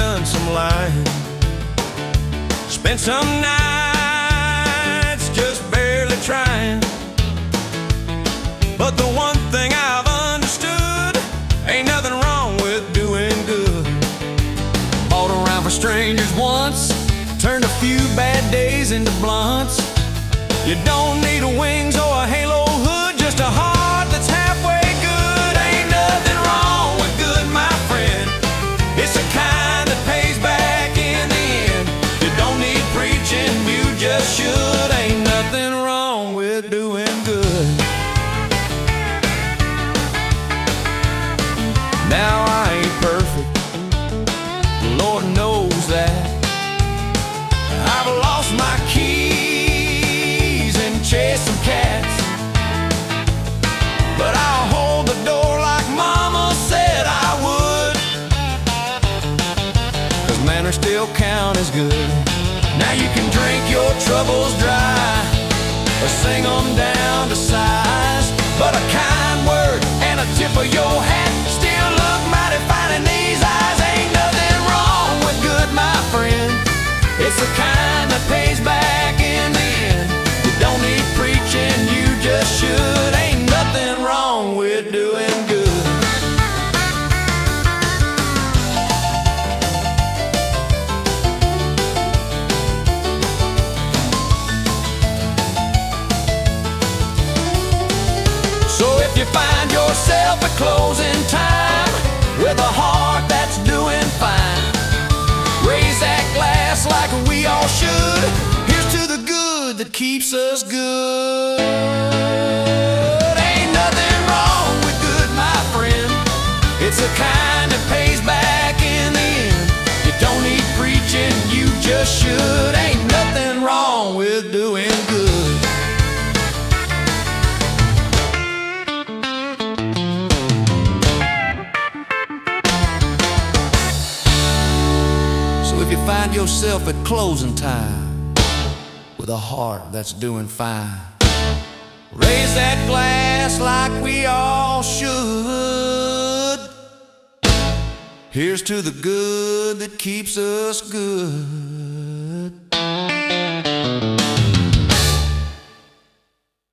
done some lying, spent some nights just barely trying. But the one thing I've understood, ain't nothing wrong with doing good. Fought around for strangers once, turned a few bad days into blunts. You don't need wings or a halo hood, just a heart that's halfway good. Ain't nothing wrong with good, my friend. It's the kind that pays back in the end. You don't need preaching, you just should. Ain't nothing wrong with doing good. Now I ain't perfect, Lord knows that. I've lost my keys and chased some cats, but I'll hold the door like Mama said I would, 'cause manners still count as good. Now you can drink your troubles dry or sing them down to size, but a kind word and a tip of your hat still look mighty fine in these eyes. Ain't nothing wrong with good, my friend. It's the kind that pays back in the end. You don't need preaching, you just should. Ain't nothing wrong with doing good. So if you find yourself at closing time with a heart that's doing fine, raise that glass like we all should. Here's to the good that keeps us good. Ain't nothing wrong with good, my friend. It's the kind that pays back in the end. You don't need preaching, you just should. Ain't nothing wrong with doing good. If you find yourself at closing time with a heart that's doing fine, raise that glass like we all should. Here's to the good that keeps us good.